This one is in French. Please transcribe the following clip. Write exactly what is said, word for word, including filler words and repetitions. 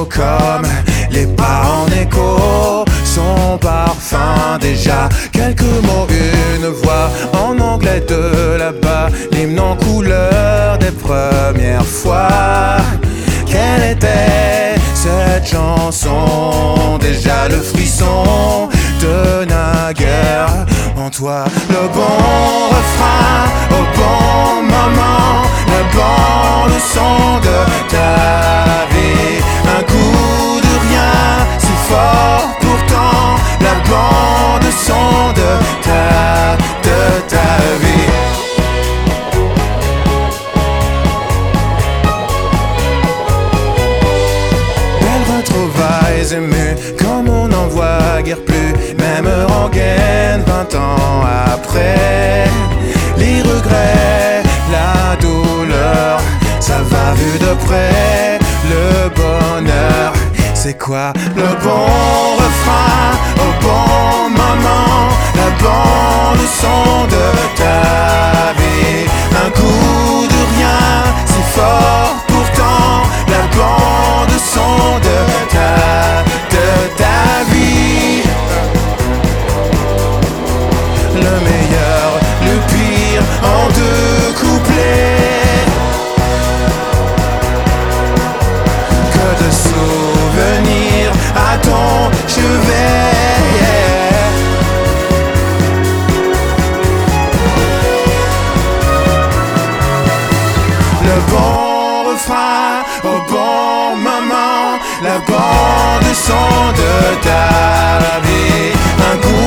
beau comme les pas en écho. Son parfum déjà, quelques mots, une voix en anglais de là-bas. L'hymne en couleur des premières fois. Quelle était cette chanson? Déjà le frisson de naguère en toi. Le bon refrain au bon moment, la bande son de ta vie. Un coup de rien si fort pourtant, la bande son de ta, de ta vie. Belles retrouvailles émues comme on n'en voit guère plus. Même rengaine vingt ans après. Les regrets, la douleur, ça va vu de près. Le bonheur, c'est quoi? Le bon refrain au bon moment, la bande son de ta vie. Un coup de rien si fort pourtant, la bande son de ta, de ta vie. Le meilleur, le pire en deux couplets. Que de souvenirs à ton chevet. Le bon refrain au bon moment, la bande son de ta vie. Un coup